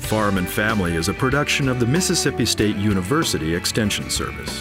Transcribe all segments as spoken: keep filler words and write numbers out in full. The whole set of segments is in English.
Farm and Family is a production of the Mississippi State University Extension Service.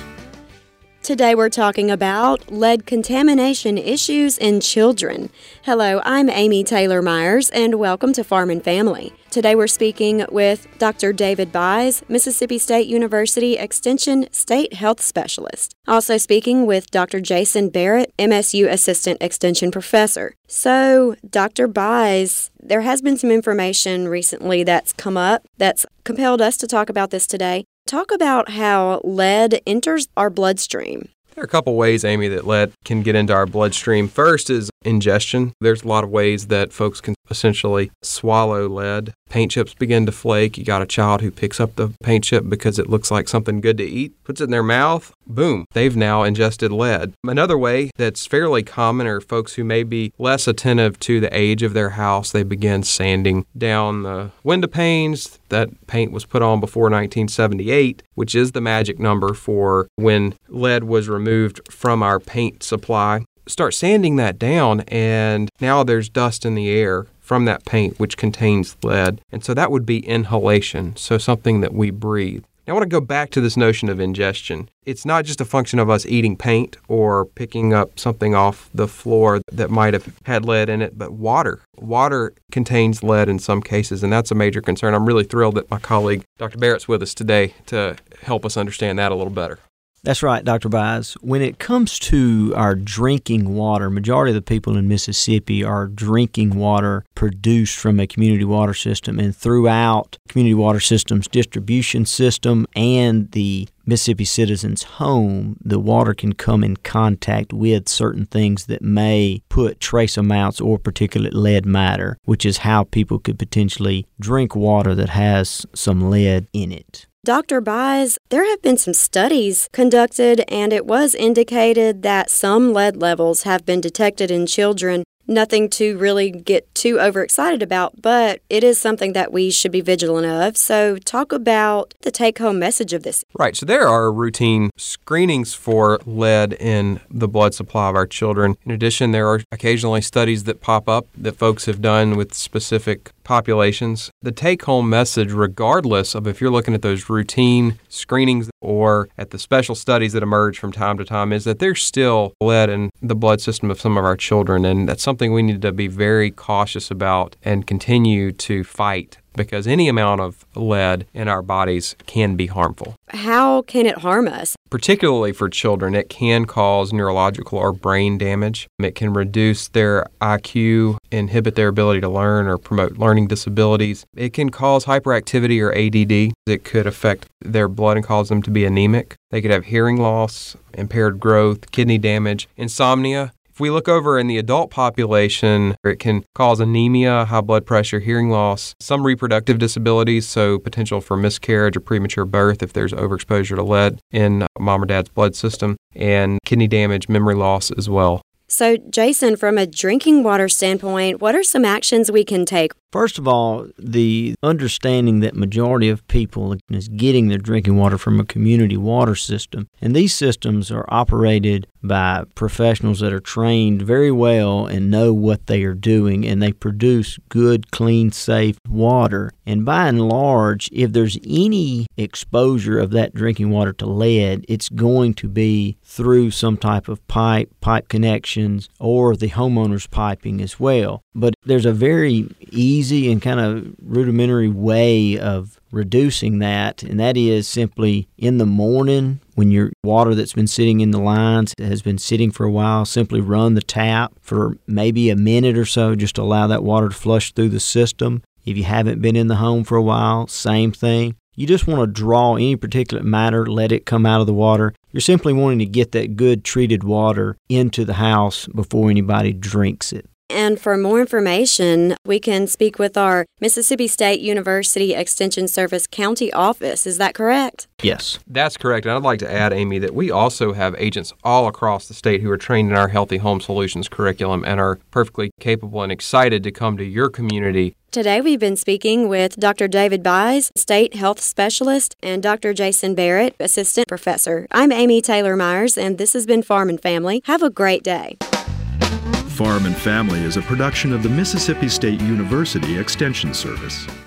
Today we're talking about lead contamination issues in children. Hello, I'm Amy Taylor Myers, and welcome to Farm and Family. Today we're speaking with Doctor David Buys, Mississippi State University Extension State Health Specialist. Also speaking with Doctor Jason Barrett, M S U Assistant Extension Professor. So, Doctor Buys, there has been some information recently that's come up that's compelled us to talk about this today. Talk about how lead enters our bloodstream. There are a couple ways, Amy, that lead can get into our bloodstream. First is ingestion. There's a lot of ways that folks can essentially swallow lead. Paint chips begin to flake. You got a child who picks up the paint chip because it looks like something good to eat, puts it in their mouth, boom, they've now ingested lead. Another way that's fairly common are folks who may be less attentive to the age of their house. They begin sanding down the window panes. That paint was put on before nineteen seventy-eight, which is the magic number for when lead was removed from our paint supply. Start sanding that down, and now there's dust in the air from that paint, which contains lead. And so that would be inhalation, so something that we breathe. Now, I want to go back to this notion of ingestion. It's not just a function of us eating paint or picking up something off the floor that might have had lead in it, but water. Water contains lead in some cases, and that's a major concern. I'm really thrilled that my colleague, Doctor Barrett's with us today to help us understand that a little better. That's right, Doctor Buys. When it comes to our drinking water, majority of the people in Mississippi are drinking water produced from a community water system, and throughout community water system's distribution system and the Mississippi citizen's home, the water can come in contact with certain things that may put trace amounts or particulate lead matter, which is how people could potentially drink water that has some lead in it. Doctor Buys, there have been some studies conducted, and it was indicated that some lead levels have been detected in children. Nothing to really get too overexcited about, but it is something that we should be vigilant of. So talk about the take-home message of this. Right. So there are routine screenings for lead in the blood supply of our children. In addition, there are occasionally studies that pop up that folks have done with specific populations. The take-home message, regardless of if you're looking at those routine screenings or at the special studies that emerge from time to time, is that there's still lead in the blood system of some of our children, and that's something we need to be very cautious about and continue to fight, because any amount of lead in our bodies can be harmful. How can it harm us? Particularly for children, it can cause neurological or brain damage. It can reduce their I Q, inhibit their ability to learn, or promote learning disabilities. It can cause hyperactivity or A D D. It could affect their blood and cause them to be anemic. They could have hearing loss, impaired growth, kidney damage, insomnia. If we look over in the adult population, it can cause anemia, high blood pressure, hearing loss, some reproductive disabilities, so potential for miscarriage or premature birth if there's overexposure to lead in mom or dad's blood system, and kidney damage, memory loss as well. So, Jason, from a drinking water standpoint, what are some actions we can take? First of all, the understanding that majority of people is getting their drinking water from a community water system. And these systems are operated by professionals that are trained very well and know what they are doing, and they produce good, clean, safe water. And by and large, if there's any exposure of that drinking water to lead, it's going to be through some type of pipe, pipe connections, or the homeowner's piping as well. But there's a very easy and kind of rudimentary way of reducing that, and that is simply in the morning when your water that's been sitting in the lines has been sitting for a while, simply run the tap for maybe a minute or so, just allow that water to flush through the system. If you haven't been in the home for a while, same thing. You just want to draw any particulate matter, let it come out of the water. You're simply wanting to get that good treated water into the house before anybody drinks it. And for more information, we can speak with our Mississippi State University Extension Service County Office. Is that correct? Yes. That's correct. And I'd like to add, Amy, that we also have agents all across the state who are trained in our Healthy Home Solutions curriculum and are perfectly capable and excited to come to your community. Today we've been speaking with Doctor David Buys, State Health Specialist, and Doctor Jason Barrett, Assistant Professor. I'm Amy Taylor Myers, and this has been Farm and Family. Have a great day. Farm and Family is a production of the Mississippi State University Extension Service.